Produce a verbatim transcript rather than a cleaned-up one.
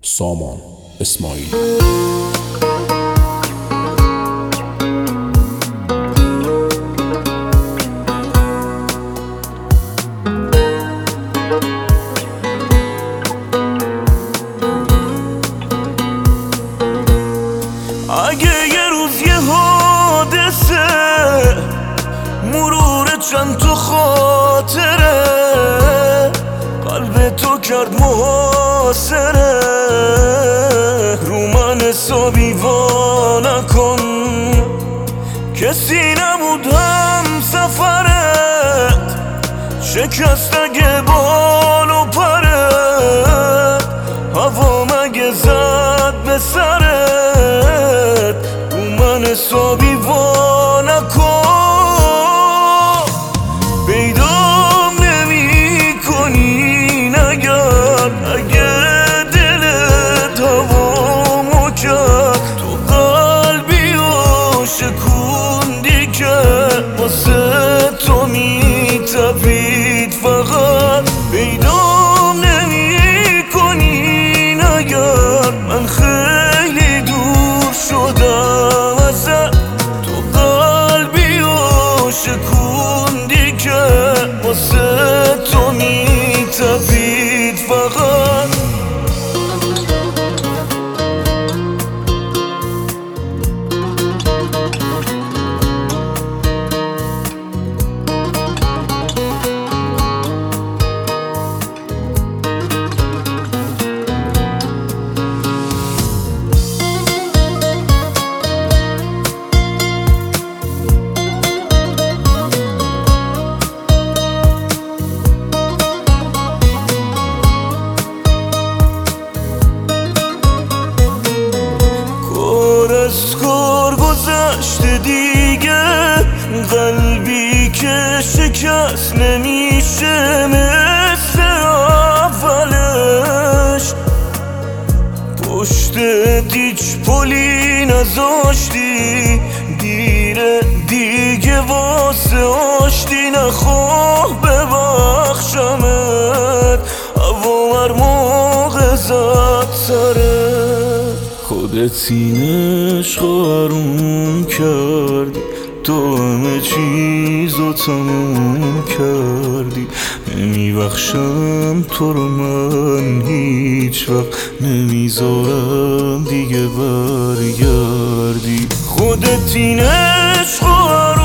سامان اسماعیلی. اگه یه روز یه حادثه مرور چند تا خاطره قلب تو کرد محاصره، رو من حسابی وا نکن، کسی نبود هم سفرت، شکست اگه بال و پرت، هوا مگه زد به سرت، رو من حسابی وا نکن. پیدام نمی کنی نگرد اگه دلت هوامو کرد، تو قلبی و شکوندی که واسه تو می تپید فقط. پیدام نمی کنی نگرد من خیلی دور شدم ازت، تو قلبی و شکوندی که واسه تو می تپید فقط. کار گذشته دیگه، قلبی که شکست نمیشه مثل اولش، پشت دیچ پلی نذاشتی، دیره دیگه واسه آشتی، نخواه ببخشمت، هوا هر موقع زد سرت، خودت این عشق آروم کردی، تو همه چیزو تموم کردی، نمیبخشم تو رو من هیچ وقت، نمیذارم دیگه برگردی، خودت این عشق